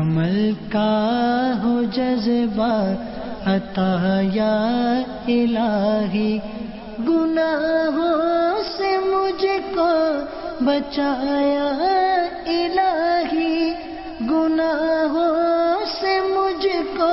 عمل کا ہو جذبہ عطا یا الہی، گناہوں سے مجھ کو بچایا الہی، گناہوں سے مجھ کو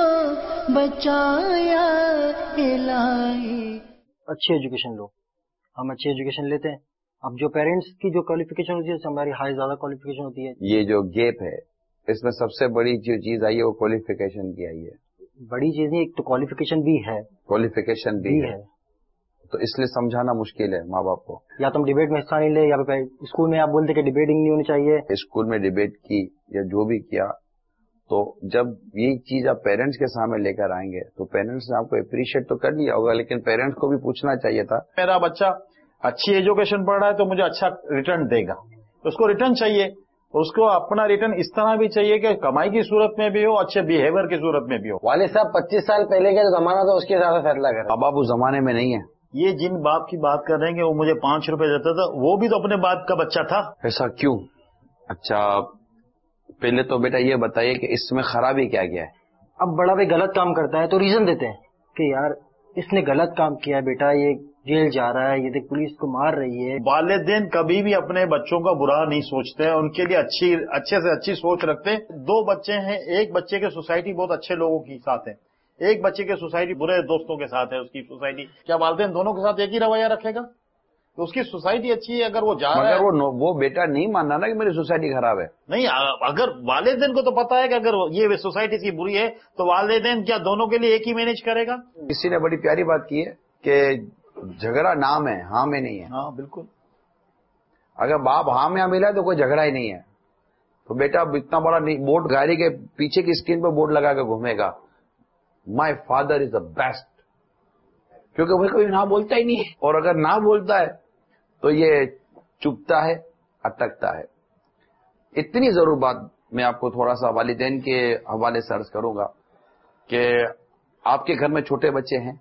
بچایا الہی۔ اچھی ایجوکیشن لو، ہم اچھی ایجوکیشن لیتے ہیں۔ اب جو پیرنٹس کی جو کوالیفیکیشن ہوتی ہے ہماری ہائی زیادہ کوالیفیکیشن ہوتی ہے۔ یہ جو گیپ ہے اس میں سب سے بڑی جو چیز آئی ہے وہ کوالیفیکیشن کی آئی ہے۔ بڑی چیز نہیں، ایک تو کوالیفیکیشن بھی ہے، کوالیفیکیشن بھی ہے، تو اس لیے سمجھانا مشکل ہے ماں باپ کو۔ یا تم ڈیبیٹ میں حصہ نہیں لے، یا اسکول میں آپ بولتے کہ ڈیبیٹنگ نہیں ہونی چاہیے، اسکول میں ڈیبیٹ کی یا جو بھی کیا، تو جب یہ چیز آپ پیرنٹس کے سامنے لے کر آئیں گے تو پیرنٹس نے آپ کو اپریشیٹ تو کر لیا ہوگا، لیکن پیرنٹس کو بھی پوچھنا چاہیے تھا میرا بچہ اچھی ایجوکیشن پڑھ رہا ہے تو مجھے اچھا ریٹرن دے گا، اس کو ریٹرن چاہیے، اس کو اپنا ریٹرن اس طرح بھی چاہیے کہ کمائی کی صورت میں بھی ہو، اچھے بیہیویئر کی صورت میں بھی ہو۔ والد صاحب 25 سال پہلے کا جو زمانہ تھا اس کے حساب سے فیصلہ کریں۔ اب آپ اس زمانے میں نہیں ہے۔ یہ جن باپ کی بات کر رہے ہیں کہ وہ مجھے 5 روپے دیتا تھا، وہ بھی تو اپنے باپ کا بچہ تھا۔ ایسا کیوں؟ اچھا پہلے تو بیٹا یہ بتائیے کہ اس میں خرابی کیا کیا ہے؟ اب بڑا بھائی غلط کام کرتا ہے تو ریزن دیتے ہیں کہ یار اس نے غلط کام کیا، بیٹا یہ جیل جا رہا ہے، یہ دیکھ پولیس کو مار رہی ہے۔ والدین کبھی بھی اپنے بچوں کا برا نہیں سوچتے ہیں، ان کے لیے اچھے سے اچھی سوچ رکھتے ہیں۔ 2 بچے ہیں، ایک بچے کے سوسائٹی بہت اچھے لوگوں کے ساتھ ہے، ایک بچے کے سوسائٹی برے دوستوں کے ساتھ ہے، اس کی سوسائٹی، کیا والدین دونوں کے ساتھ ایک ہی رویہ رکھے گا؟ تو اس کی سوسائٹی اچھی ہے، اگر وہ جا رہا ہے، مگر وہ بیٹا نہیں ماننا نا کہ میری سوسائٹی خراب ہے۔ نہیں، اگر والدین کو تو پتا ہے کہ اگر یہ سوسائٹی کی بری ہے تو والدین کیا دونوں کے لیے ایک ہی مینج کرے گا؟ کسی نے بڑی پیاری بات کی ہے کہ جھگڑا نام ہے، ہاں میں نہیں ہے۔ ہاں بالکل، اگر باپ ہاں میں ملا تو کوئی جھگڑا ہی نہیں ہے، تو بیٹا اتنا بڑا بورڈ گاڑی کے پیچھے کی اسکرین پہ بورڈ لگا کے گھومے گا my father is the best, کیونکہ وہ کبھی نہ بولتا ہی نہیں ہے، اور اگر نہ بولتا ہے تو یہ چپتا ہے، اٹکتا ہے۔ اتنی ضرور بات میں آپ کو تھوڑا سا والدین کے حوالے سے عرض کروں گا کہ آپ کے گھر میں چھوٹے بچے ہیں،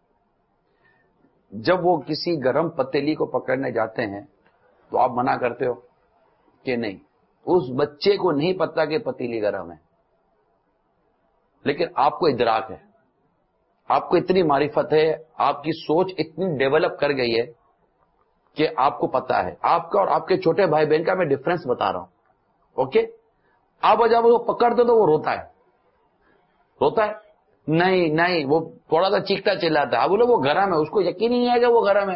جب وہ کسی گرم پتیلی کو پکڑنے جاتے ہیں تو آپ منع کرتے ہو کہ نہیں، اس بچے کو نہیں پتا کہ پتیلی گرم ہے، لیکن آپ کو ادراک ہے، آپ کو اتنی معرفت ہے، آپ کی سوچ اتنی ڈیولپ کر گئی ہے کہ آپ کو پتا ہے۔ آپ کا اور آپ کے چھوٹے بھائی بہن کا میں ڈفرنس بتا رہا ہوں، اوکے؟ آپ جب وہ پکڑتے تو وہ روتا ہے نہیں وہ تھوڑا سا چیختا چلاتا ہے، اب بولے وہ گرم ہے، اس کو یقین ہی نہیں ہے کہ وہ گرم ہے۔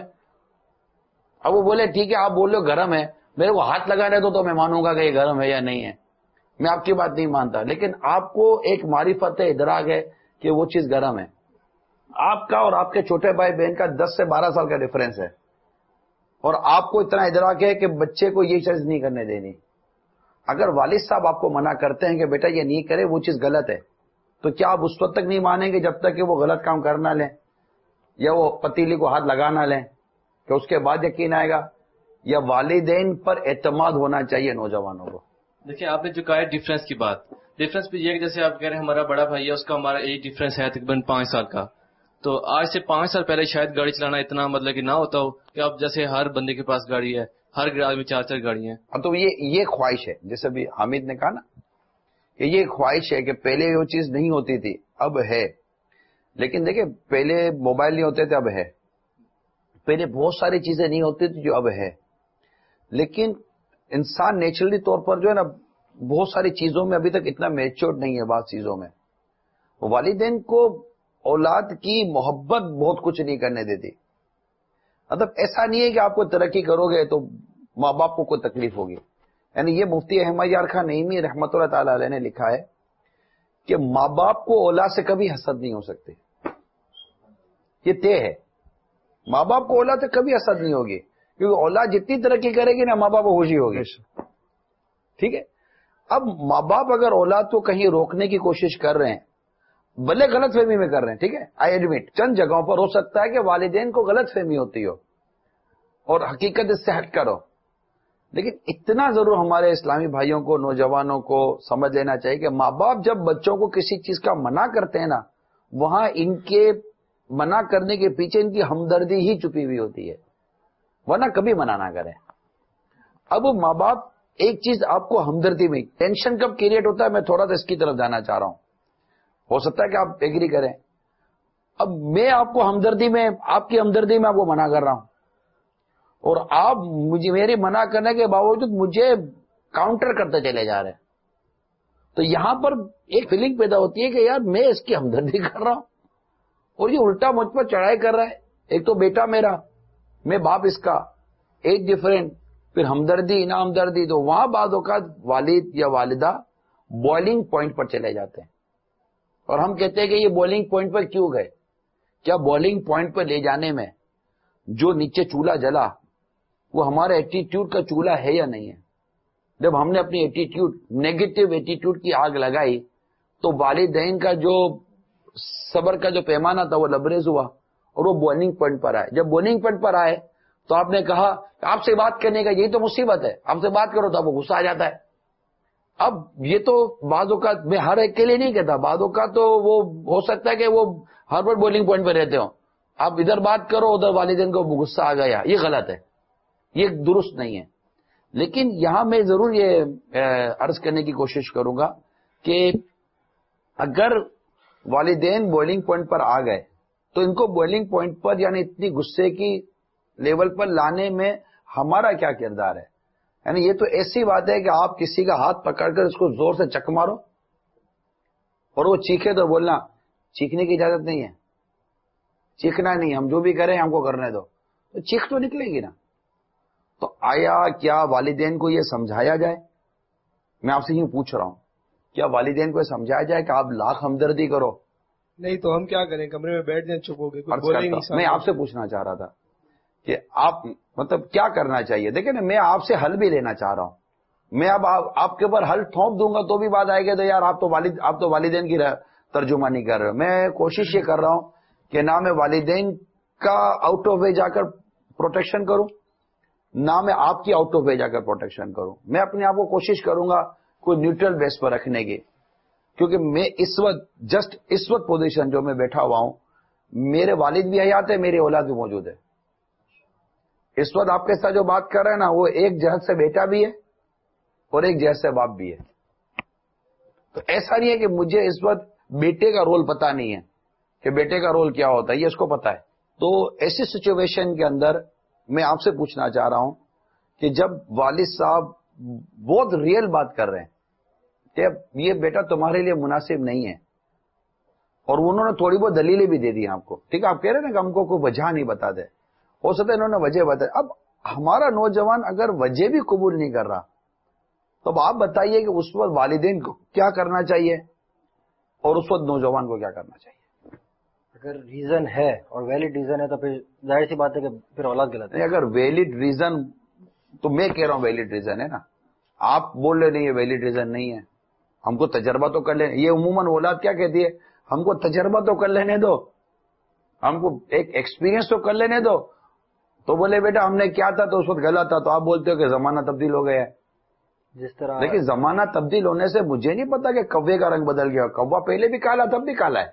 اب وہ بولے ٹھیک ہے آپ بول رہے ہو گرم ہے، میرے کو ہاتھ لگانے تو میں مانوں گا کہ یہ گرم ہے یا نہیں ہے، میں آپ کی بات نہیں مانتا، لیکن آپ کو ایک معرفت ہے، ادراک ہے کہ وہ چیز گرم ہے۔ آپ کا اور آپ کے چھوٹے بھائی بہن کا 10 سے 12 سال کا ڈفرنس ہے، اور آپ کو اتنا ادراک ہے کہ بچے کو یہ چیز نہیں کرنے دینی۔ اگر والد صاحب آپ کو منع کرتے ہیں کہ بیٹا یہ نہیں کرے، وہ چیز غلط ہے، تو کیا آپ اس وقت تک نہیں مانیں گے جب تک کہ وہ غلط کام کرنا لیں یا وہ پتیلی کو ہاتھ لگانا لیں، کہ اس کے بعد یقین آئے گا؟ یا والدین پر اعتماد ہونا چاہیے نوجوانوں کو۔ دیکھیں آپ نے جو کہا ہے ڈفرینس کی بات، ڈفرینس بھی یہ کہ جیسے آپ کہہ رہے ہیں ہمارا بڑا بھائی ہے، اس کا ہمارا ایج ڈفرینس ہے تقریباً 5 سال کا، تو آج سے 5 سال پہلے شاید گاڑی چلانا اتنا مطلب کہ نہ ہوتا ہو کہ اب جیسے ہر بندے کے پاس گاڑی ہے، ہر گراج میں 4 گاڑی ہیں۔ اب تو یہ خواہش ہے، جیسے بھی حامد نے کہا نا کہ یہ خواہش ہے کہ پہلے وہ چیز نہیں ہوتی تھی، اب ہے۔ لیکن دیکھیں پہلے موبائل نہیں ہوتے تھے، اب ہے۔ پہلے بہت ساری چیزیں نہیں ہوتی تھی جو اب ہے، لیکن انسان نیچرلی طور پر جو ہے نا بہت ساری چیزوں میں ابھی تک اتنا میچورڈ نہیں ہے، بعض چیزوں میں والدین کو اولاد کی محبت بہت کچھ نہیں کرنے دیتی۔ مطلب ایسا نہیں ہے کہ آپ کو ترقی کرو گے تو ماں باپ کو کوئی تکلیف ہوگی، یعنی یہ مفتی احمد یار خان نعیمی رحمۃ اللہ تعالی علیہ نے لکھا ہے کہ ماں باپ کو اولاد سے کبھی حسد نہیں ہو سکتے، یہ طے ہے۔ ماں باپ کو اولاد سے کبھی حسد نہیں ہوگی، کیونکہ اولاد جتنی ترقی کرے گی نا ماں باپ کو خوشی ہوگی، ٹھیک ہے؟ اب ماں باپ اگر اولاد کو کہیں روکنے کی کوشش کر رہے ہیں، بھلے غلط فہمی میں کر رہے ہیں، ٹھیک ہے، آئی ایڈمٹ چند جگہوں پر ہو سکتا ہے کہ والدین کو غلط فہمی ہوتی ہو اور حقیقت اس سے ہٹ کرو، لیکن اتنا ضرور ہمارے اسلامی بھائیوں کو، نوجوانوں کو سمجھ لینا چاہیے کہ ماں باپ جب بچوں کو کسی چیز کا منع کرتے ہیں نا، وہاں ان کے منع کرنے کے پیچھے ان کی ہمدردی ہی چھپی ہوئی ہوتی ہے، ورنہ کبھی منع نہ کریں۔ اب ماں باپ ایک چیز آپ کو ہمدردی میں ٹینشن کب کریٹ ہوتا ہے، میں تھوڑا سا اس کی طرف جانا چاہ رہا ہوں، ہو سکتا ہے کہ آپ ایگری کریں. اب میں آپ کو ہمدردی میں، آپ کی ہمدردی میں آپ کو منع کر رہا ہوں، اور آپ مجھے میری منع کرنے کے باوجود مجھے کاؤنٹر کرتے چلے جا رہے ہیں. تو یہاں پر ایک فیلنگ پیدا ہوتی ہے کہ یار میں اس کی ہمدردی کر رہا ہوں اور یہ الٹا مجھ پر چڑھائی کر رہا ہے. ایک تو بیٹا میرا، میں باپ اس کا، ایج ڈفرینٹ، پھر ہمدردی نہ ہمدردی. تو وہاں بعض اوقات والد یا والدہ بوائلنگ پوائنٹ پر چلے جاتے ہیں، اور ہم کہتے ہیں کہ یہ بوائلنگ پوائنٹ پر کیوں گئے؟ کیا بوائلنگ پوائنٹ پر لے جانے میں جو نیچے چولہا جلا وہ ہمارے ایٹیٹیوڈ کا چولہا ہے یا نہیں ہے؟ جب ہم نے اپنی ایٹیٹیوڈ، نیگیٹو ایٹیٹیوڈ کی آگ لگائی تو والدین کا جو صبر کا جو پیمانہ تھا وہ لبریز ہوا اور وہ بوائلنگ پوائنٹ پر آئے. جب بوائلنگ پوائنٹ پر آئے تو آپ نے کہا آپ سے بات کرنے کا یہی تو مصیبت ہے، آپ سے بات کرو تو آپ کو غصہ آ جاتا ہے. اب یہ تو بعض اوقات، میں ہر ایک کے لیے نہیں کہتا، بعض اوقات تو وہ ہو سکتا ہے کہ وہ ہر وقت بوائلنگ پوائنٹ پہ رہتے ہوں، آپ ادھر بات کرو ادھر والدین کو غصہ آ گیا، یہ غلط ہے، یہ درست نہیں ہے. لیکن یہاں میں ضرور یہ عرض کرنے کی کوشش کروں گا کہ اگر والدین بوائلنگ پوائنٹ پر آ گئے تو ان کو بوائلنگ پوائنٹ پر یعنی اتنی غصے کی لیول پر لانے میں ہمارا کیا کردار ہے؟ یعنی یہ تو ایسی بات ہے کہ آپ کسی کا ہاتھ پکڑ کر اس کو زور سے چک مارو اور وہ چیخے تو بولنا چیخنے کی اجازت نہیں ہے، چیخنا نہیں، ہم جو بھی کریں ہم کو کرنے دو، تو چیخ تو نکلے گی نا. تو آیا کیا والدین کو یہ سمجھایا جائے؟ میں آپ سے یوں پوچھ رہا ہوں، کیا والدین کو یہ سمجھایا جائے کہ آپ لاکھ ہمدردی کرو؟ نہیں تو ہم کیا کریں، کمرے میں بیٹھ جائیں، چپ ہو گئے، کچھ بولیں نہیں. میں آپ سے پوچھنا چاہ رہا تھا کہ آپ مطلب کیا کرنا چاہیے؟ دیکھیں نا، میں آپ سے حل بھی لینا چاہ رہا ہوں. میں اب آپ کے اوپر حل تھوپ دوں گا تو بھی بات آئے گی تو یار آپ تو والدین کی ترجمانی کر رہے ہو. میں کوشش یہ کر رہا ہوں کہ نہ میں والدین کا آؤٹ آف وے جا کر پروٹیکشن کروں، نہ میں آپ کی آؤٹ آف وے جا کر پروٹیکشن کروں. میں اپنے آپ کو کوشش کروں گا کوئی نیوٹرل بیس پر رکھنے کی، کیونکہ میں اس وقت پوزیشن جو میں بیٹھا ہوا ہوں، میرے والد بھی حیات ہے، میری اولاد بھی موجود ہے. اس وقت آپ کے ساتھ جو بات کر رہے ہیں نا، وہ ایک جہت سے بیٹا بھی ہے اور ایک جہت سے باپ بھی ہے. تو ایسا نہیں ہے کہ مجھے اس وقت بیٹے کا رول پتا نہیں ہے کہ بیٹے کا رول کیا ہوتا ہے، یہ اس کو پتا ہے. تو ایسی سچویشن کے اندر میں آپ سے پوچھنا چاہ رہا ہوں کہ جب والد صاحب بہت ریئل بات کر رہے ہیں کہ یہ بیٹا تمہارے لیے مناسب نہیں ہے، اور انہوں نے تھوڑی بہت دلیلیں بھی دے دی آپ کو، ٹھیک ہے، آپ کہہ رہے ہیں نا کہ ہم کو کوئی وجہ نہیں بتا دے، ہو سکتا ہے انہوں نے وجہ بتائی. اب ہمارا نوجوان اگر وجہ بھی قبول نہیں کر رہا تو اب آپ بتائیے کہ اس وقت والدین کو کیا کرنا چاہیے اور اس وقت نوجوان کو کیا کرنا چاہیے؟ اگر ریزن ہے اور ویلڈ ریزن ہے تو پھر ظاہر سی بات ہے کہ پھر اولاد غلط ہے. اگر ویلڈ ریزن، تو میں کہہ رہا ہوں ویلڈ ریزن ہے نا، آپ بول رہے نہیں یہ ویلڈ ریزن نہیں ہے، ہم کو تجربہ تو کر لینے. یہ عموماً اولاد کیا کہتی ہے، ہم کو تجربہ تو کر لینے دو، ہم کو ایک ایکسپیرینس تو کر لینے دو. تو بولے بیٹا ہم نے کیا تھا تو اس وقت غلط تھا، تو آپ بولتے ہو کہ زمانہ تبدیل ہو گیا ہے. جس طرح لیکن زمانہ تبدیل ہونے سے مجھے نہیں پتا کہ کوے کا رنگ بدل گیا. کوا پہلے بھی کالا تب بھی کالا ہے،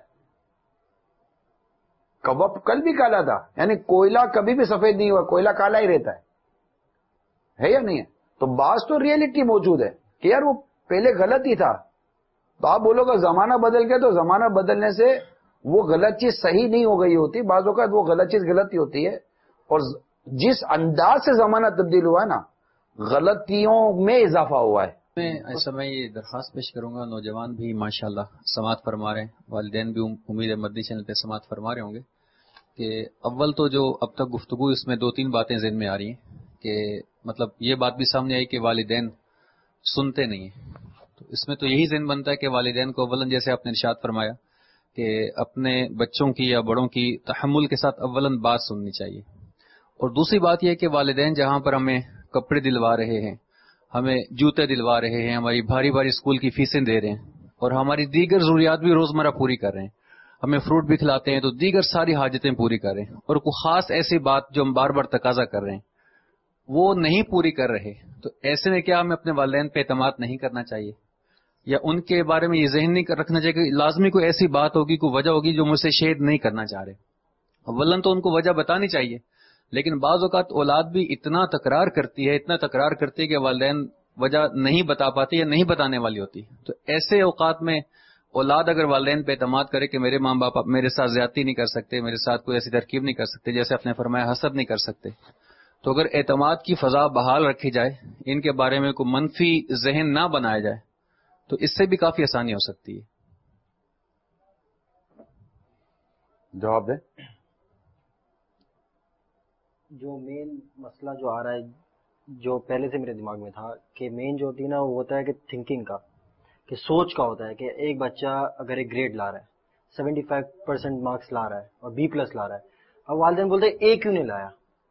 کوا کل بھی کالا تھا. یعنی کوئلہ کبھی بھی سفید نہیں ہوا، کوئلہ کالا ہی رہتا ہے یا نہیں ہے؟ تو بعض تو ریئلٹی موجود ہے کہ یار وہ پہلے غلط ہی تھا. تو آپ بولو گا زمانہ بدل گیا، تو زمانہ بدلنے سے وہ غلط چیز صحیح نہیں ہو گئی ہوتی، بعض اوقات وہ غلط چیز غلط ہی ہوتی ہے. اور جس انداز سے زمانہ تبدیل ہوا ہے نا، غلطیوں میں اضافہ ہوا ہے. میں یہ درخواست پیش کروں گا، نوجوان بھی ماشاءاللہ سماعت فرما رہے ہیں، والدین بھی امید ہے مدنی چینل پہ سماعت فرما رہے ہوں گے، کہ اول تو جو اب تک گفتگو اس میں 2-3 باتیں ذہن میں آ رہی ہیں کہ مطلب یہ بات بھی سامنے آئی کہ والدین سنتے نہیں ہیں. تو اس میں تو یہی ذہن بنتا ہے کہ والدین کو اولن جیسے آپ نے ارشاد فرمایا کہ اپنے بچوں کی یا بڑوں کی تحمل کے ساتھ اولن بات سننی چاہیے. اور دوسری بات یہ ہے کہ والدین جہاں پر ہمیں کپڑے دلوا رہے ہیں، ہمیں جوتے دلوا رہے ہیں، ہماری بھاری بھاری اسکول کی فیسیں دے رہے ہیں اور ہماری دیگر ضروریات بھی روزمرہ پوری کر رہے ہیں، ہمیں فروٹ بھی کھلاتے ہیں، تو دیگر ساری حاجتیں پوری کر رہے ہیں، اور کوئی خاص ایسی بات جو ہم بار بار تقاضا کر رہے ہیں وہ نہیں پوری کر رہے، تو ایسے میں کیا ہمیں اپنے والدین پہ اعتماد نہیں کرنا چاہیے، یا ان کے بارے میں یہ ذہن نہیں رکھنا چاہیے کہ لازمی کوئی ایسی بات ہوگی، کوئی وجہ ہوگی جو مجھ سے شیئر نہیں کرنا چاہ رہے. اولن تو ان کو وجہ بتانی چاہیے، لیکن بعض اوقات اولاد بھی اتنا تکرار کرتی ہے کہ والدین وجہ نہیں بتا پاتی یا نہیں بتانے والی ہوتی. تو ایسے اوقات میں اولاد اگر والدین پہ اعتماد کرے کہ میرے ماں باپ میرے ساتھ زیادتی نہیں کر سکتے، میرے ساتھ کوئی ایسی ترکیب نہیں کر سکتے، جیسے آپ نے فرمایا حسد نہیں کر سکتے، تو اگر اعتماد کی فضا بحال رکھی جائے، ان کے بارے میں کوئی منفی ذہن نہ بنایا جائے، تو اس سے بھی کافی آسانی ہو سکتی ہے. جواب دیں. جو مین مسئلہ جو آ رہا ہے، جو پہلے سے میرے دماغ میں تھا کہ مین جو ہوتی ہے نا وہ ہوتا ہے کہ تھنکنگ کا، کہ سوچ کا ہوتا ہے کہ ایک بچہ اگر ایک گریڈ لا رہا ہے 75% مارکس لا رہا ہے اور B+ لا رہا ہے، اب والدین بولتے ہیں A کیوں نہیں لایا،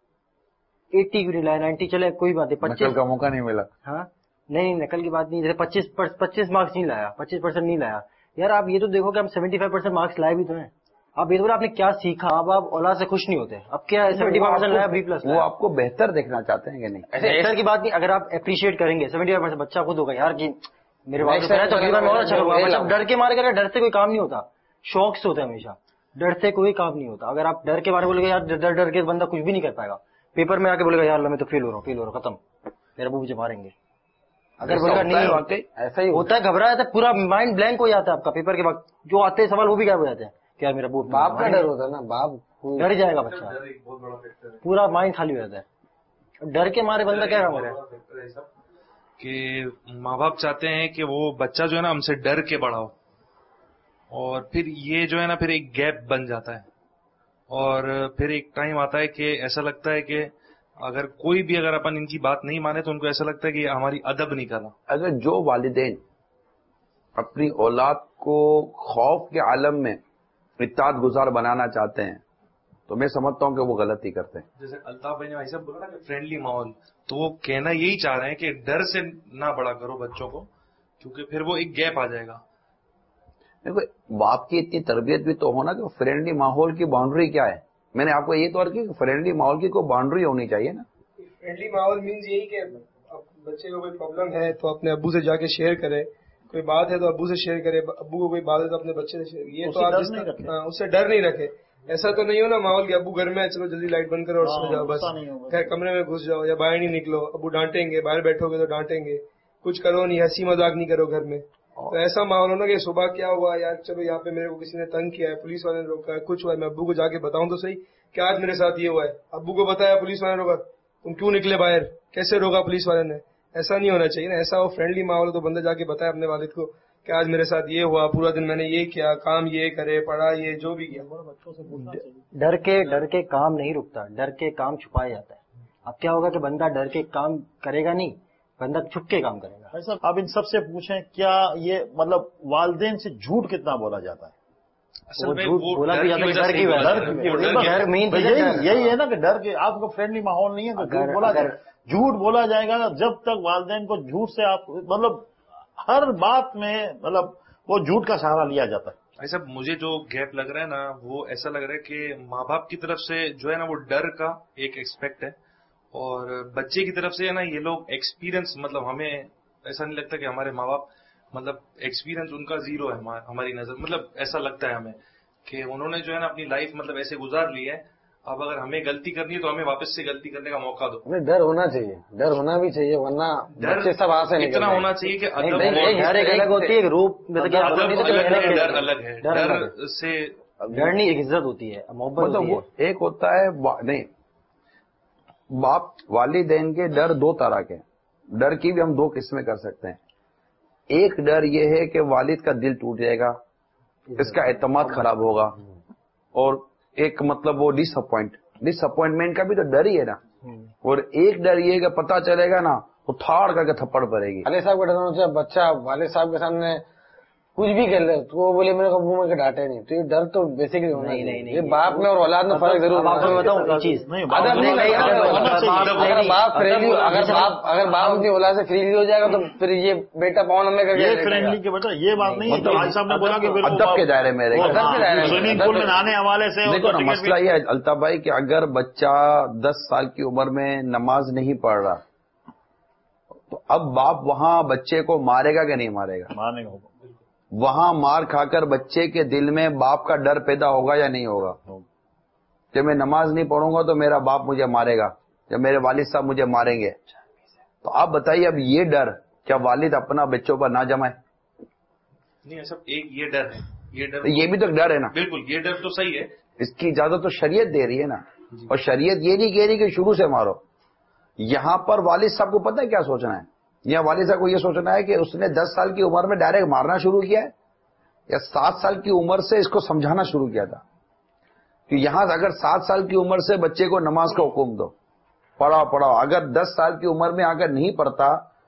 80 کیوں نہیں لایا، 90 چلے کوئی بات نہیں، 25 کا موقع نہیں ملا. ہاں نہیں نقل کی بات نہیں، جیسے 25 مارکس نہیں لایا، 25% نہیں لایا. یار آپ یہ تو دیکھو کہ ہم 75% مارکس لائے بھی تو ہیں. آپ یہ تو آپ نے کیا سیکھا، اب آپ اولاد سے خوش نہیں ہوتے، اب کیا 75% لایا B+ وہ آپ کو بہتر دیکھنا چاہتے ہیں کہ نہیں؟ بہتر کی بات نہیں، اگر آپ اپریشیٹ کریں گے 75% بچہ خود ہوگا یار کہ میرے والد تو میں اور اچھا کروں گا. ڈر کے مارے گا، ڈر سے کوئی کام نہیں ہوتا، شوق سے ہوتا ہے ہمیشہ، ڈر سے کوئی کام نہیں ہوتا. اگر آپ ڈر کے بارے میں بولے گا یار ڈر کے بندہ کچھ بھی نہیں کر پائے گا. پیپر میں آ کے بولے گا یار اللہ میں تو فیل ہو رہا ہوں ختم، میرے ابو مجھے ماریں گے. اگر بولے گا نہیں واقعی ایسا ہی ہوتا ہے، گھبرا جاتا ہے، پورا مائنڈ بلینک ہو جاتا ہے آپ کا پیپر کے وقت، جو آتے ہیں سوال وہ بھی غائب ہو جاتے ہیں کہ یار میرا ابو. باپ کا ڈر ہوتا ہے نا، باپ ڈر جائے گا بچہ، پورا مائنڈ خالی ہو جاتا ہے. ڈر کے مارے بندہ کیا کرے کہ ماں باپ چاہتے ہیں کہ وہ بچہ جو ہے نا ہم سے ڈر کے بڑا ہو، اور پھر یہ جو ہے نا پھر ایک گیپ بن جاتا ہے، اور پھر ایک ٹائم آتا ہے کہ ایسا لگتا ہے کہ اگر کوئی بھی اگر اپن ان کی بات نہیں مانے تو ان کو ایسا لگتا ہے کہ ہماری ادب نہیں کرنا. اگر جو والدین اپنی اولاد کو خوف کے عالم میں اطاعت گزار بنانا چاہتے ہیں تو میں سمجھتا ہوں کہ وہ غلطی کرتے ہیں. جیسے الطاف بھائی نے ایسا بولا نا کہ فرینڈلی ماحول، تو وہ کہنا یہی چاہ رہے ہیں کہ ڈر سے نہ بڑا کرو بچوں کو، کیونکہ پھر وہ ایک گیپ آ جائے گا. دیکھو باپ کی اتنی تربیت بھی تو ہونا کہ فرینڈلی ماحول کی باؤنڈری کیا ہے. میں نے آپ کو یہ طور کی کہ فرینڈلی ماحول کی کوئی باؤنڈری ہونی چاہیے نا. فرینڈلی ماحول مینز یہی کہ بچے کو کوئی پرابلم ہے تو اپنے ابو سے جا کے شیئر کرے، کوئی بات ہے تو ابو سے شیئر کرے، ابو کو کوئی بات ہے تو اپنے بچے سے شیئر. یہ تو آپ اس سے ڈر نہیں رکھے. ایسا تو نہیں ہو نا ماحول کہ ابو گھر میں چلو جلدی لائٹ بند کرو اور سو جاؤ، بس گھر کمرے میں گھس جاؤ یا باہر نہیں نکلو، ابو ڈانٹیں گے، باہر بیٹھو گے تو ڈانٹیں گے، کچھ کرو نہیں، ہنسی مذاق نہیں کرو گھر میں. تو ایسا ماحول ہونا کہ صبح کیا ہوا یار، چلو یہاں پہ میرے کو کسی نے تنگ کیا ہے، پولیس والے نے روکا ہے، کچھ ہوا ہے، میں ابو کو جا کے بتاؤں تو صحیح کہ آج میرے ساتھ یہ ہوا ہے. ابو کو بتایا پولیس والے نے روکا، تم کیوں نکلے باہر، کیسے روکا پولیس والے نے. ایسا نہیں ہونا چاہیے نا. ایسا وہ فرینڈلی ماحول ہو تو بندہ جا کے بتائے اپنے والد کو کہ آج میرے ساتھ یہ ہوا، پورا دن میں نے یہ کیا، کام یہ کرے، پڑھا یہ، جو بھی کیا. ڈر کے کام نہیں رکتا، ڈر کے کام چھپایا جاتا ہے. اب کیا ہوگا کہ بندہ ڈر کے کام کرے گا نہیں، بندہ چھپ کے کام کرے گا. بھائی صاحب آپ ان سب سے پوچھیں کیا یہ مطلب والدین سے جھوٹ کتنا بولا جاتا ہے؟ یہی ہے نا کہ ڈر کے آپ کو فرینڈلی ماحول نہیں ہے تو جھوٹ بولا جائے. جھوٹ بولا جائے گا جب تک والدین کو جھوٹ سے آپ مطلب ہر بات میں مطلب وہ جھوٹ کا سہارا لیا جاتا ہے. ایسا مجھے جو گیپ لگ رہا ہے نا وہ ایسا لگ رہا ہے کہ ماں باپ کی طرف سے جو ہے نا وہ ڈر کا ایک ایکسپیکٹ ہے، اور بچے کی طرف سے ہے نا یہ لوگ ایکسپیرینس، مطلب ہمیں ایسا نہیں لگتا کہ ہمارے ماں باپ مطلب ایکسپیرینس ان کا زیرو ہے ہماری نظر، مطلب ایسا لگتا ہے ہمیں کہ انہوں نے جو ہے نا اپنی لائف مطلب ایسے گزار لی ہے، اب اگر ہمیں غلطی کرنی ہے تو ہمیں واپس سے غلطی کرنے کا موقع دو. ہمیں ڈر ہونا چاہیے، ڈر ہونا بھی چاہیے، ورنہ بچے سب آسے نہیں اتنا ہونا چاہیے کہ الگ ہوتی ہے، روپ ڈر الگ ہے، ڈر سے ڈر نہیں ایک عزت ہوتی ہے، محبت ہوتی ہے. ایک ہوتا ہے نہیں باپ والدین کے ڈر دو طرح کے. ڈر کی بھی ہم دو قسمیں کر سکتے ہیں. ایک ڈر یہ ہے کہ والد کا دل ٹوٹ جائے گا، اس کا اعتماد خراب ہوگا، اور ایک مطلب وہ ڈس اپوائنٹمنٹ کا بھی تو ڈر ہی ہے نا. اور ایک ڈر یہ کہ پتہ چلے گا نا اٹھاڑ کر کے تھپڑ پڑے گی. والد صاحب کا ڈر ہونا چاہیے، بچہ والد صاحب کے سامنے کچھ بھی کر لے تو وہ بولے میرے کو ابو میں ڈانٹے نہیں، تو یہ ڈر تو بیسکلی ہونا نہیں. یہ باپ میں اور اولاد میں فرق ضرور آپ کو بتاؤں چیز، اگر باپ اپنی اولاد سے فریلی ہو جائے گا تو پھر یہ بیٹا پاؤں میں کر کے فرینڈلی کے بیٹا یہ بات نہیں ہے. آج صاحب نے بولا کہ ادب کے دائرے میں سوئمنگ پول میں نہانے حوالے سے دیکھو نا مسئلہ یہ ہے الطاف بھائی کہ اگر بچہ 10 سال کی عمر میں نماز نہیں پڑھ رہا تو اب باپ وہاں بچے کو مارے گا کہ نہیں مارے گا؟ مارنے کا. وہاں مار کھا کر بچے کے دل میں باپ کا ڈر پیدا ہوگا یا نہیں ہوگا؟ جب میں نماز نہیں پڑھوں گا تو میرا باپ مجھے مارے گا، جب میرے والد صاحب مجھے ماریں گے. تو آپ بتائیے اب یہ ڈر کیا والد اپنا بچوں پر نہ جمائے؟ نہیں سب ایک یہ ڈر ہے، یہ بھی تو ڈر ہے نا. بالکل یہ ڈر تو صحیح ہے. اس کی اجازت تو شریعت دے رہی ہے نا. اور شریعت یہ نہیں کہہ رہی کہ شروع سے مارو. یہاں پر والد صاحب کو پتہ ہے کیا سوچنا ہے؟ یہاں والد صاحب کو یہ سوچنا ہے کہ اس نے 10 سال کی عمر میں ڈائریکٹ مارنا شروع کیا ہے یا 7 سال کی عمر سے اس کو سمجھانا شروع کیا تھا. کہ یہاں اگر 7 سال کی عمر سے بچے کو نماز کا حکم دو، پڑھاؤ، اگر 10 سال کی عمر میں اگر نہیں پڑھتا،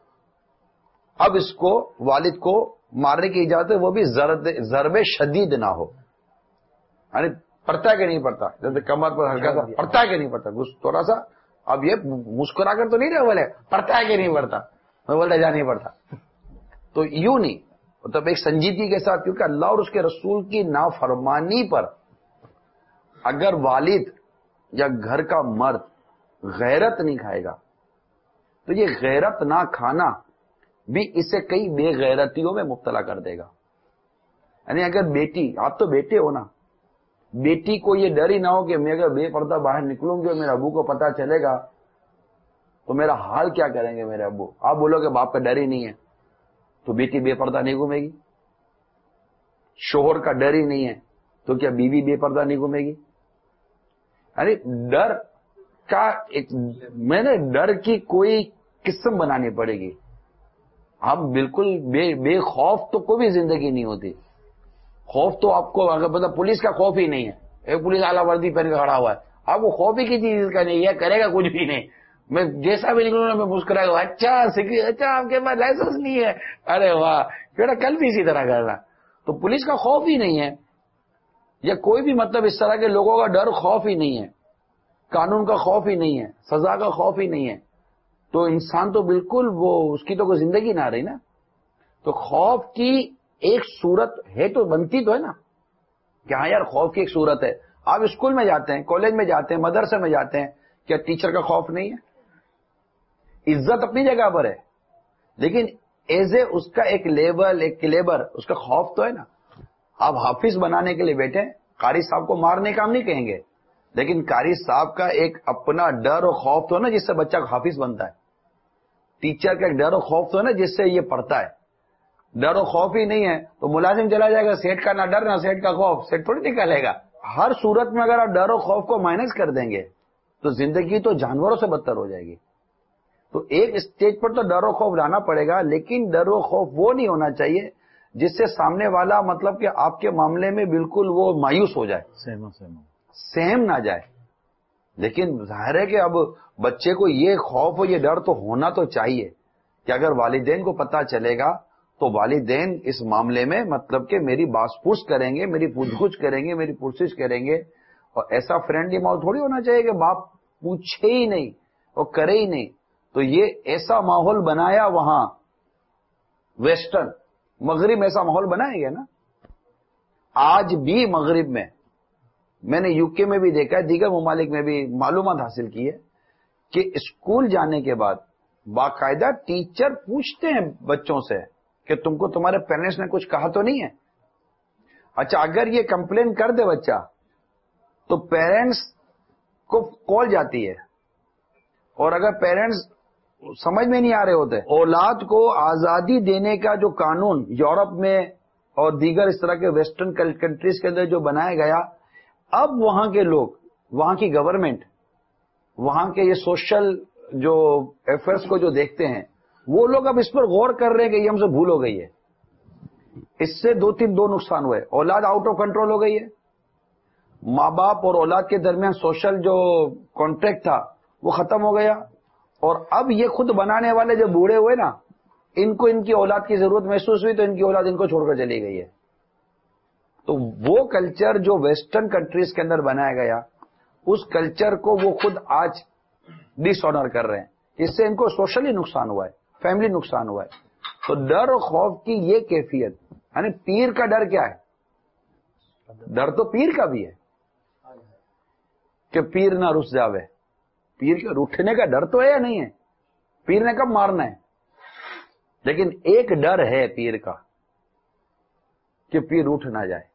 اب اس کو والد کو مارنے کی اجازت ہے، وہ بھی ضرب شدید نہ ہو. یعنی پڑھتا ہے کہ نہیں پڑھتا، جیسے کمر پر ہلکا سا پڑھتا ہے کہ نہیں پڑھتا، تھوڑا سا. اب یہ مسکرا کر تو نہیں رہے بولے پڑھتا ہے کہ نہیں پڑھتا، میں بولتا جا نہیں پڑھتا. تو یوں نہیں، مطلب ایک سنجیدگی کے ساتھ، کیونکہ اللہ اور اس کے رسول کی نافرمانی پر اگر والد یا گھر کا مرد غیرت نہیں کھائے گا تو یہ غیرت نہ کھانا بھی اسے کئی بے غیرتیوں میں مبتلا کر دے گا. یعنی اگر بیٹی، آپ تو بیٹے ہو نا، بیٹی کو یہ ڈر ہی نہ ہو کہ میں اگر بے پردہ باہر نکلوں گی اور میرے ابو کو پتا چلے گا تو میرا حال کیا کریں گے میرے ابو. آپ بولو کہ باپ کا ڈر ہی نہیں ہے تو بیٹی بے پردہ نہیں گھومے گی. شوہر کا ڈر ہی نہیں ہے تو کیا بیوی بے پردہ نہیں گھومے گی؟ یعنی ڈر کا میں نے ڈر کی کوئی قسم بنانی پڑے گی. ہم بالکل بے خوف تو کوئی بھی زندگی نہیں ہوتی. خوف تو آپ کو اگر مطلب پولیس کا خوف ہی نہیں ہے، ایک پولیس اعلیٰ وردی پہن کے کھڑا ہوا ہے، آپ کو خوف ہی کی چیز کا نہیں ہے، کرے گا کچھ بھی نہیں. میں جیسا بھی نکلوں گا میں مسکرائے گا، اچھا آپ کے پاس لائسنس نہیں ہے، ارے واہ بیٹا کل بھی اسی طرح کرنا. تو پولیس کا خوف ہی نہیں ہے، یا کوئی بھی مطلب اس طرح کے لوگوں کا ڈر خوف ہی نہیں ہے، قانون کا خوف ہی نہیں ہے، سزا کا خوف ہی نہیں ہے. تو انسان تو بالکل وہ اس کی تو کوئی زندگی نہ رہی نا. تو خوف کی ایک صورت ہے تو بنتی تو ہے نا کہ ہاں یار خوف کی ایک صورت ہے. آپ اسکول میں جاتے ہیں، کالج میں جاتے ہیں، مدرسے میں جاتے ہیں، کیا ٹیچر کا خوف نہیں ہے؟ عزت اپنی جگہ پر ہے، لیکن ایز اے اس کا ایک لیول، ایک کلیبر، اس کا خوف تو ہے نا. آپ حافظ بنانے کے لیے بیٹھے، قاری صاحب کو مارنے کا ہم نہیں کہیں گے، لیکن قاری صاحب کا ایک اپنا ڈر اور خوف تو ہے نا جس سے بچہ حافظ بنتا ہے. ٹیچر کا ایک ڈر و خوف تو ہے نا جس سے یہ پڑھتا ہے. ڈر و خوف ہی نہیں ہے تو ملازم چلا جائے گا، سیٹ کا نہ ڈر نہ سیٹ کا خوف، سیٹ تھوڑی نکالے گا. ہر صورت میں اگر آپ ڈر و خوف کو مائنس کر دیں گے تو زندگی تو جانوروں سے بدتر ہو جائے گی. تو ایک اسٹیج پر تو ڈر و خوف لانا پڑے گا، لیکن ڈر و خوف وہ نہیں ہونا چاہیے جس سے سامنے والا مطلب کہ آپ کے معاملے میں بالکل وہ مایوس ہو جائے، سہم نہ جائے. لیکن ظاہر ہے کہ اب بچے کو یہ خوف اور یہ ڈر تو ہونا تو چاہیے کہ اگر والدین کو پتا چلے گا تو والدین اس معاملے میں مطلب کہ میری باس پوچھ کریں گے، میری پوچھ گچھ کریں گے، میری پرسش کریں گے. اور ایسا فرینڈلی ماحول تھوڑی ہونا چاہیے کہ باپ پوچھے ہی نہیں اور کرے ہی نہیں. تو یہ ایسا ماحول بنایا وہاں ویسٹرن مغرب میں، ایسا ماحول بنایا گیا نا. آج بھی مغرب میں نے یو کے میں بھی دیکھا ہے، دیگر ممالک میں بھی معلومات حاصل کی ہے کہ اسکول جانے کے بعد باقاعدہ ٹیچر پوچھتے ہیں بچوں سے کہ تم کو تمہارے پیرنٹس نے کچھ کہا تو نہیں ہے. اچھا اگر یہ کمپلین کر دے بچہ تو پیرنٹس کو کال جاتی ہے، اور اگر پیرنٹس سمجھ میں نہیں آ رہے ہوتے، اولاد کو آزادی دینے کا جو قانون یورپ میں اور دیگر اس طرح کے ویسٹرن کنٹریز کے اندر جو بنایا گیا، اب وہاں کے لوگ، وہاں کی گورنمنٹ، وہاں کے یہ سوشل جو افیئرس کو جو دیکھتے ہیں، وہ لوگ اب اس پر غور کر رہے ہیں کہ یہ ہم سے بھول ہو گئی ہے. اس سے دو نقصان ہوئے. اولاد آؤٹ آف کنٹرول ہو گئی ہے، ماں باپ اور اولاد کے درمیان سوشل جو کانٹیکٹ تھا وہ ختم ہو گیا. اور اب یہ خود بنانے والے جو بوڑھے ہوئے نا، ان کو ان کی اولاد کی ضرورت محسوس ہوئی تو ان کی اولاد ان کو چھوڑ کر چلی گئی ہے. تو وہ کلچر جو ویسٹرن کنٹریز کے اندر بنایا گیا، اس کلچر کو وہ خود آج ڈس آنر کر رہے ہیں. اس سے ان کو سوشلی نقصان ہوا ہے، فیملی نقصان ہوا ہے. تو ڈر اور خوف کی یہ کیفیت، یعنی پیر کا ڈر کیا ہے؟ ڈر تو پیر کا بھی ہے کہ پیر نہ رس جاوے. پیر کے روٹنے کا ڈر تو ہے یا نہیں ہے؟ پیر نے کب مارنا ہے؟ لیکن ایک ڈر ہے پیر کا کہ پیر اٹھ نہ جائے،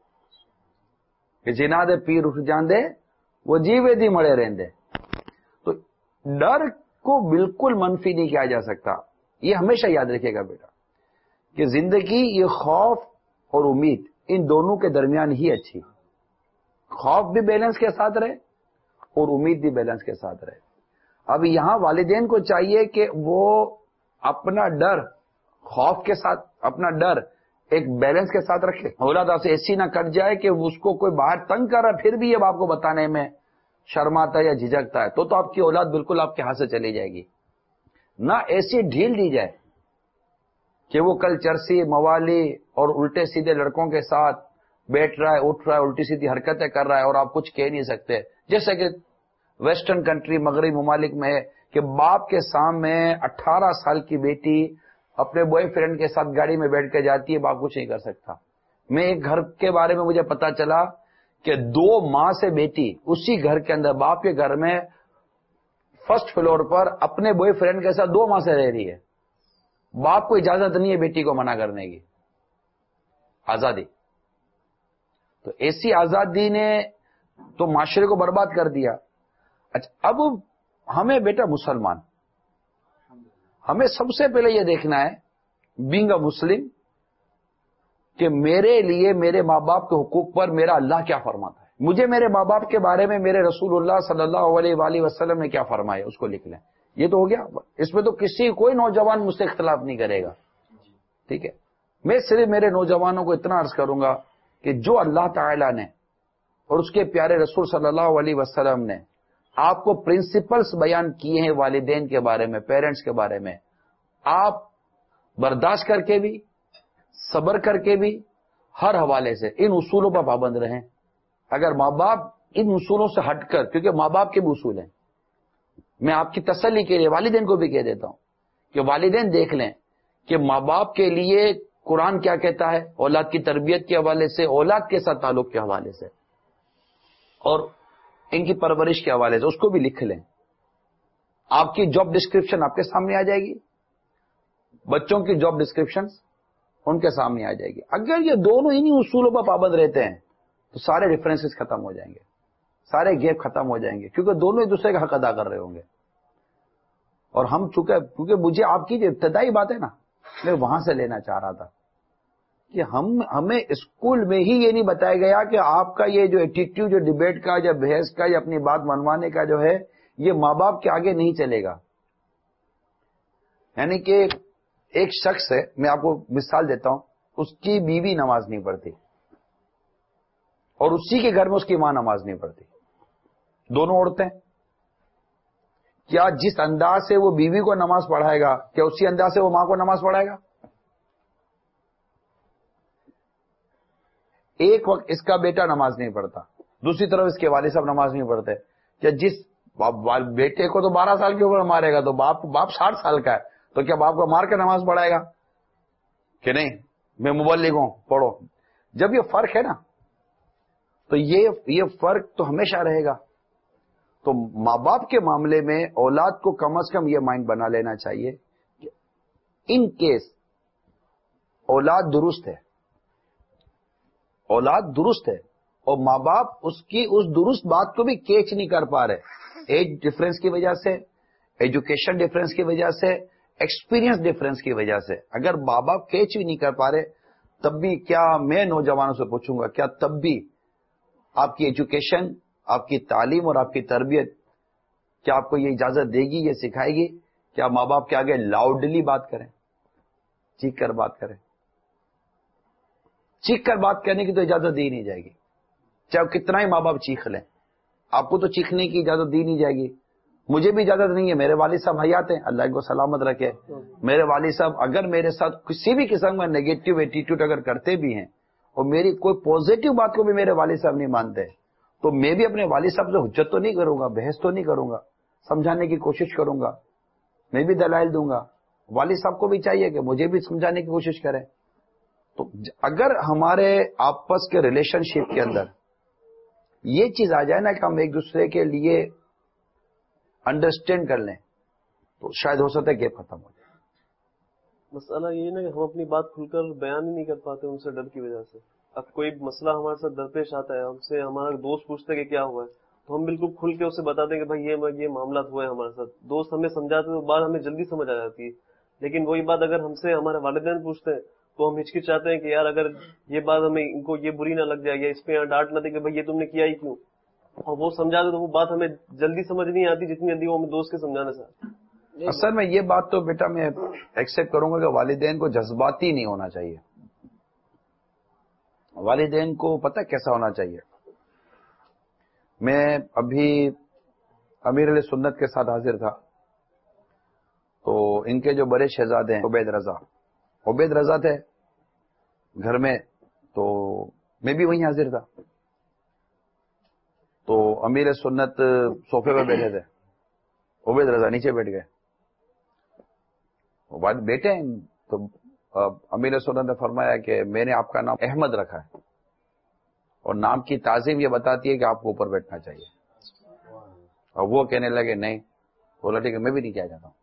کہ جنا دے پیر اٹھ جان دے وہ جیوے دی مڑے رہندے. تو ڈر کو بالکل منفی نہیں کیا جا سکتا. یہ ہمیشہ یاد رکھے گا بیٹا کہ زندگی یہ خوف اور امید ان دونوں کے درمیان ہی اچھی. خوف بھی بیلنس کے ساتھ رہے اور امید بھی بیلنس کے ساتھ رہے. اب یہاں والدین کو چاہیے کہ وہ اپنا ڈر خوف کے ساتھ اپنا ڈر ایک بیلنس کے ساتھ رکھے. اولاد آپ سے ایسی نہ کٹ جائے کہ اس کو کوئی باہر تنگ کر رہا پھر بھی یہ آپ کو بتانے میں شرماتا ہے یا جھجکتا ہے تو آپ کی اولاد بالکل آپ کے ہاتھ سے چلی جائے گی. نہ ایسی ڈھیل دی جائے کہ وہ کل چرسی موالی اور الٹے سیدھے لڑکوں کے ساتھ بیٹھ رہا ہے اٹھ رہا ہے الٹی سیدھی حرکتیں کر رہا ہے اور آپ کچھ کہہ نہیں سکتے. جیسے کہ ویسٹرن کنٹری مغربی ممالک میں ہے کہ باپ کے سامنے 18 سال کی بیٹی اپنے بوائے فرینڈ کے ساتھ گاڑی میں بیٹھ کے جاتی ہے, باپ کچھ نہیں کر سکتا. میں ایک گھر کے بارے میں مجھے پتا چلا کہ 2 ماہ سے بیٹی اسی گھر کے اندر باپ کے گھر میں فرسٹ فلور پر اپنے بوائے فرینڈ کے ساتھ 2 ماہ سے رہ رہی ہے. باپ کو اجازت نہیں ہے بیٹی کو منع کرنے کی. آزادی تو ایسی آزادی نے تو معاشرے کو برباد کر دیا. اچھا اب ہمیں بیٹا مسلمان ہمیں سب سے پہلے یہ دیکھنا ہے بینگ اے مسلم کہ میرے لیے میرے ماں باپ کے حقوق پر میرا اللہ کیا فرماتا ہے. مجھے میرے ماں باپ کے بارے میں میرے رسول اللہ صلی اللہ علیہ وآلہ وسلم نے کیا فرمایا اس کو لکھ لیں. یہ تو ہو گیا. اس میں تو کوئی نوجوان مجھ سے اختلاف نہیں کرے گا. ٹھیک ہے. میں صرف میرے نوجوانوں کو اتنا عرض کروں گا کہ جو اللہ تعالی نے اور اس کے پیارے رسول صلی اللہ علیہ وسلم نے آپ کو پرنسپلز بیان کیے ہیں والدین کے بارے میں پیرنٹس کے بارے میں, آپ برداشت کر کے بھی صبر کر کے بھی ہر حوالے سے ان اصولوں پر پابند رہیں. اگر ماں باپ ان اصولوں سے ہٹ کر, کیونکہ ماں باپ کے بھی اصول ہیں, میں آپ کی تسلی کے لیے والدین کو بھی کہہ دیتا ہوں کہ والدین دیکھ لیں کہ ماں باپ کے لیے قرآن کیا کہتا ہے اولاد کی تربیت کے حوالے سے, اولاد کے ساتھ تعلق کے حوالے سے اور ان کی پرورش کے حوالے سے, اس کو بھی لکھ لیں. آپ کی جاب ڈسکرپشن آپ کے سامنے آ جائے گی, بچوں کی جاب ڈسکرپشن ان کے سامنے آ جائے گی. اگر یہ دونوں انہی اصولوں پر پابند رہتے ہیں تو سارے ریفرنسز ختم ہو جائیں گے, سارے گیپ ختم ہو جائیں گے, کیونکہ دونوں ایک دوسرے کا حق ادا کر رہے ہوں گے. اور ہم کیونکہ مجھے آپ کی جو ابتدائی بات ہے نا میں وہاں سے لینا چاہ رہا تھا کہ ہمیں اسکول میں ہی یہ نہیں بتایا گیا کہ آپ کا یہ جو ایٹیٹیوڈ جو ڈبیٹ کا یا بحث کا یا اپنی بات منوانے کا جو ہے یہ ماں باپ کے آگے نہیں چلے گا. یعنی کہ ایک شخص ہے, میں آپ کو مثال دیتا ہوں, اس کی بیوی نماز نہیں پڑھتی اور اسی کے گھر میں اس کی ماں نماز نہیں پڑھتی, دونوں عورتیں. کیا جس انداز سے وہ بیوی کو نماز پڑھائے گا کیا اسی انداز سے وہ ماں کو نماز پڑھائے گا؟ ایک وقت اس کا بیٹا نماز نہیں پڑھتا, دوسری طرف اس کے والد صاحب نماز نہیں پڑھتے. کیا جس بیٹے کو تو 12 سال کی عمر مارے گا تو باپ 60 سال کا ہے تو کیا باپ کو مار کے نماز پڑھائے گا کہ نہیں میں مبلغ ہوں پڑھو؟ جب یہ فرق ہے نا تو یہ فرق تو ہمیشہ رہے گا. تو ماں باپ کے معاملے میں اولاد کو کم از کم یہ مائنڈ بنا لینا چاہیے کہ ان کیس اولاد درست ہے, اولاد درست ہے اور ماں باپ اس کی اس درست بات کو بھی کیچ نہیں کر پا رہے, ایج ڈفرنس کی وجہ سے, ایجوکیشن ڈفرنس کی وجہ سے, ایکسپیرینس ڈفرنس کی وجہ سے, اگر ماں باپ کیچ بھی نہیں کر پا رہے تب بھی کیا میں نوجوانوں سے پوچھوں گا کیا تب بھی آپ کی ایجوکیشن, آپ کی تعلیم اور آپ کی تربیت کیا آپ کو یہ اجازت دے گی, یہ سکھائے گی کہ آپ ماں باپ کے آگے لاؤڈلی بات کریں, چیخ کر بات کریں؟ چیخ کر بات کرنے کی تو اجازت دی نہیں جائے گی, چاہے کتنا ہی ماں باپ چیخ لیں, آپ کو تو چیخنے کی اجازت دی نہیں جائے گی. مجھے بھی اجازت نہیں ہے, میرے والد صاحب حیات ہیں, اللہ کو سلامت رکھے. میرے والد صاحب اگر میرے ساتھ کسی بھی قسم کا نیگیٹو ایٹیٹیوڈ اگر کرتے بھی ہیں اور میری کوئی پوزیٹو بات کو بھی میرے والد صاحب نہیں مانتے تو میں بھی اپنے والد صاحب سے حجت تو نہیں کروں گا, بحث تو نہیں کروں گا, سمجھانے کی کوشش کروں گا, میں بھی دلائل دوں گا. والد صاحب کو بھی چاہیے کہ مجھے بھی سمجھانے کی کوشش کریں. تو اگر ہمارے آپس کے ریلیشن شپ کے اندر یہ چیز آ جائے نا کہ ہم ایک دوسرے کے لیے انڈرسٹینڈ کر لیں تو شاید ہو سکتا ہے گیپ ختم ہو جائے. مسئلہ یہ نا کہ ہم اپنی بات کھل کر بیان ہی نہیں کر پاتے ان سے ڈر کی وجہ سے. اب کوئی مسئلہ ہمارے ساتھ درپیش آتا ہے, ہم سے ہمارا دوست پوچھتا ہے کہ کیا ہوا ہے تو ہم بالکل کھل کے اسے بتا دیں کہ بھائی یہ معاملات ہوئے ہیں ہمارے ساتھ. دوست ہمیں سمجھاتے تو بات ہمیں جلدی سمجھ آ جاتی ہے. لیکن وہی بات اگر ہم سے ہمارے والدین پوچھتے ہیں تو ہم ہچکچاتے ہیں کہ یار اگر یہ بات ہمیں ان کو یہ بری نہ لگ جائے یا اس پہ یہاں ڈانٹ نہ دے کہ بھائی یہ تم نے کیا ہی کیوں. اور وہ سمجھاتے تو وہ بات ہمیں جلدی سمجھ نہیں آتی جتنی جلدی وہ ہمیں دوست کے سمجھانے سے. اصل میں یہ بات تو بیٹا میں ایکسپٹ کروں گا کہ والدین کو جذباتی نہیں ہونا چاہیے. والدین کو پتہ کیسا ہونا چاہیے. میں ابھی امیر علیہ سنت کے ساتھ حاضر تھا تو ان کے جو بڑے شہزادے ہیں عبید رضا تھے گھر میں, تو میں بھی وہیں حاضر تھا. تو امیر سنت صوفے پہ بیٹھے تھے, عبید رضا نیچے بیٹھ گئے. بیٹے ہیں تو امیر سنت نے فرمایا کہ میں نے آپ کا نام احمد رکھا ہے اور نام کی تعظیم یہ بتاتی ہے کہ آپ کو اوپر بیٹھنا چاہیے. اور وہ کہنے لگے نہیں, بولا ٹھیک ہے میں بھی نہیں کیا جاتا ہوں.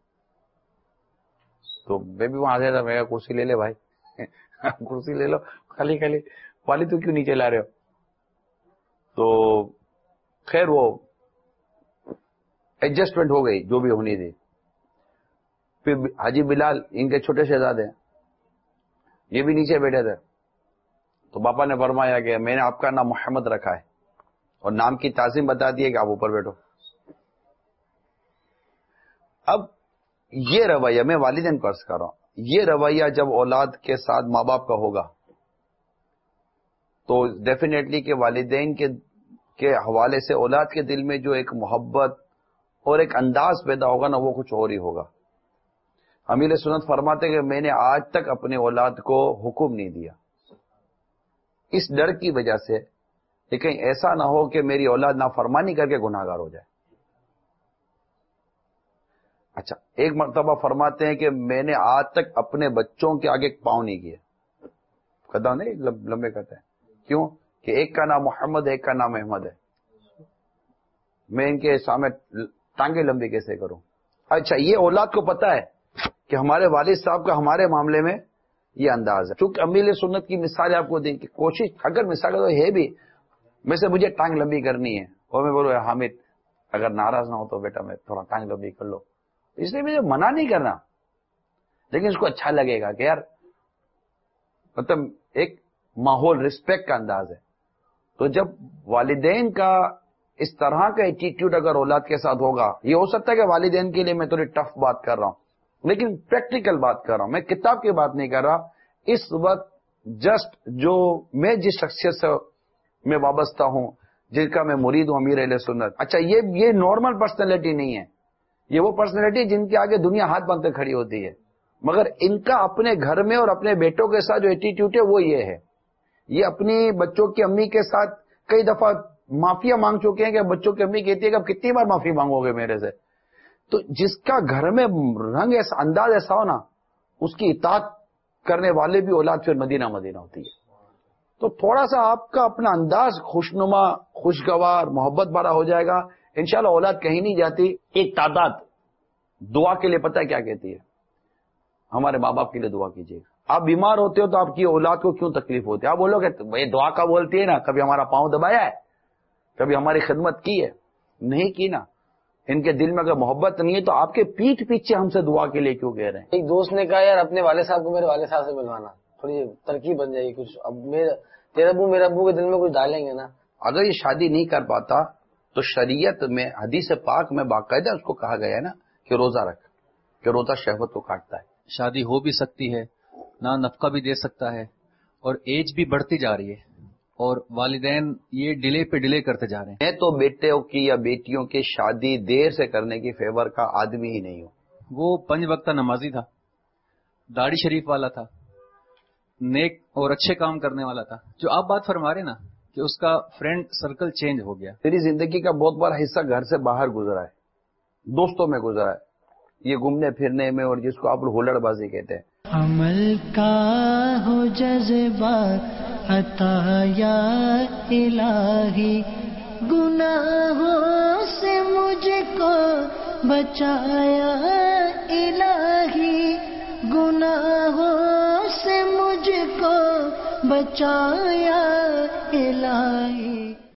تو میں بھی وہاں سے میں کرسی لے لے بھائی, کرسی لے لو, خالی والد تو کیوں نیچے لا رہے ہو. تو خیر وہ ایڈجسٹمنٹ ہو گئی جو بھی ہونی تھی. پھر حاجی بلال ان کے چھوٹے شہزادے ہیں, یہ بھی نیچے بیٹھے تھے. تو باپا نے فرمایا کہ میں نے آپ کا نام محمد رکھا ہے اور نام کی تعظیم بتا دی ہے کہ آپ اوپر بیٹھو. اب یہ رویہ میں والدین کو عرض کر رہا ہوں, یہ رویہ جب اولاد کے ساتھ ماں باپ کا ہوگا تو ڈیفینیٹلی کہ والدین کے حوالے سے اولاد کے دل میں جو ایک محبت اور ایک انداز پیدا ہوگا نا, وہ کچھ اور ہی ہوگا. امیر سنت فرماتے کہ میں نے آج تک اپنے اولاد کو حکم نہیں دیا اس ڈر کی وجہ سے کہ کہیں ایسا نہ ہو کہ میری اولاد نافرمانی کر کے گناہگار ہو جائے. اچھا, ایک مرتبہ فرماتے ہیں کہ میں نے آج تک اپنے بچوں کے آگے پاؤں نہیں کیے. قدم نہیں لمبے کرتے ہیں, کیوں کہ ایک کا نام محمد ہے ایک کا نام احمد ہے, میں ان کے سامنے ٹانگیں لمبی کیسے کروں. اچھا, یہ اولاد کو پتا ہے کہ ہمارے والد صاحب کا ہمارے معاملے میں یہ انداز ہے. چونکہ امیر سنت کی مثال آپ کو دیں کہ کوشش اگر مثال تو ہے بھی میں سے مجھے ٹانگ لمبی کرنی ہے اور میں بولوں حامد اگر ناراض نہ ہو تو بیٹا میں تھوڑا ٹانگ لمبی کر لو, اس لیے مجھے منع نہیں کرنا, لیکن اس کو اچھا لگے گا کہ یار مطلب ایک ماحول رسپیکٹ کا انداز ہے. تو جب والدین کا اس طرح کا ایٹیٹیوڈ اگر اولاد کے ساتھ ہوگا, یہ ہو سکتا ہے کہ والدین کے لیے میں تھوڑی ٹف بات کر رہا ہوں لیکن پریکٹیکل بات کر رہا ہوں, میں کتاب کی بات نہیں کر رہا. اس وقت جسٹ جو میں جس شخصیت سے میں وابستہ ہوں, جن کا میں مرید ہوں, امیر اہل سنت. اچھا, یہ نارمل پرسنالٹی نہیں ہے, یہ وہ پرسنالٹی جن کے آگے دنیا ہاتھ باندھ کے کھڑی ہوتی ہے, مگر ان کا اپنے گھر میں اور اپنے بیٹوں کے ساتھ جو ایٹیٹیوڈ ہے وہ یہ ہے. یہ اپنی بچوں کی امی کے ساتھ کئی دفعہ معافیا مانگ چکے ہیں کہ بچوں کی امی کہتی ہے کہ اب کتنی بار معافی مانگو گے میرے سے. تو جس کا گھر میں رنگ ایسا انداز ایسا ہو نا, اس کی اطاعت کرنے والے بھی اولاد پھر مدینہ مدینہ ہوتی ہے. تو تھوڑا سا آپ کا اپنا انداز خوشنما, خوشگوار, محبت بھرا ہو جائے گا, انشاءاللہ اولاد کہیں نہیں جاتی. ایک تعداد دعا کے لیے پتہ ہے کیا کہتی ہے, ہمارے ماں باپ کے لیے دعا کیجیے. آپ بیمار ہوتے ہو تو آپ کی اولاد کو کیوں تکلیف ہوتی ہے؟ آپ بولو کہ یہ دعا کا بولتی ہے نا, کبھی ہمارا پاؤں دبایا ہے, کبھی ہماری خدمت کی ہے؟ نہیں کی نا. ان کے دل میں اگر محبت نہیں ہے تو آپ کے پیٹھ پیچھے ہم سے دعا کے لیے کیوں کہہ رہے ہیں؟ ایک دوست نے کہا یار اپنے والد صاحب کو میرے والد صاحب سے ملوانا, تھوڑی ترکیب بن جائے گی کچھ. اب تیرے ابو میرے ابو کے دل میں کچھ ڈالیں گے نا. اگر یہ شادی نہیں کر پاتا تو شریعت میں حدیث پاک میں باقاعدہ اس کو کہا گیا ہے نا کہ روزہ رکھ, کہ روزہ شہوت کو کاٹتا ہے. شادی ہو بھی سکتی ہے, نہ نفقہ بھی دے سکتا ہے, اور ایج بھی بڑھتی جا رہی ہے, اور والدین یہ ڈیلے پہ ڈیلے کرتے جا رہے ہیں. میں تو بیٹوں کی یا بیٹیوں کی شادی دیر سے کرنے کی فیور کا آدمی ہی نہیں ہوں. وہ 5 وقتہ نمازی تھا, داڑھی شریف والا تھا, نیک اور اچھے کام کرنے والا تھا. جو آپ بات فرما رہے نا کہ اس کا فرینڈ سرکل چینج ہو گیا. تیری زندگی کا بہت بڑا حصہ گھر سے باہر گزرا ہے, دوستوں میں گزرا ہے, یہ گھومنے پھرنے میں, اور جس کو آپ ہولڑ بازی کہتے ہیں. عمل کا ہو جذبہ عطا یا الہی, گناہوں سے مجھ کو بچایا الہی, گناہوں سے مجھ کو بچایا الہی.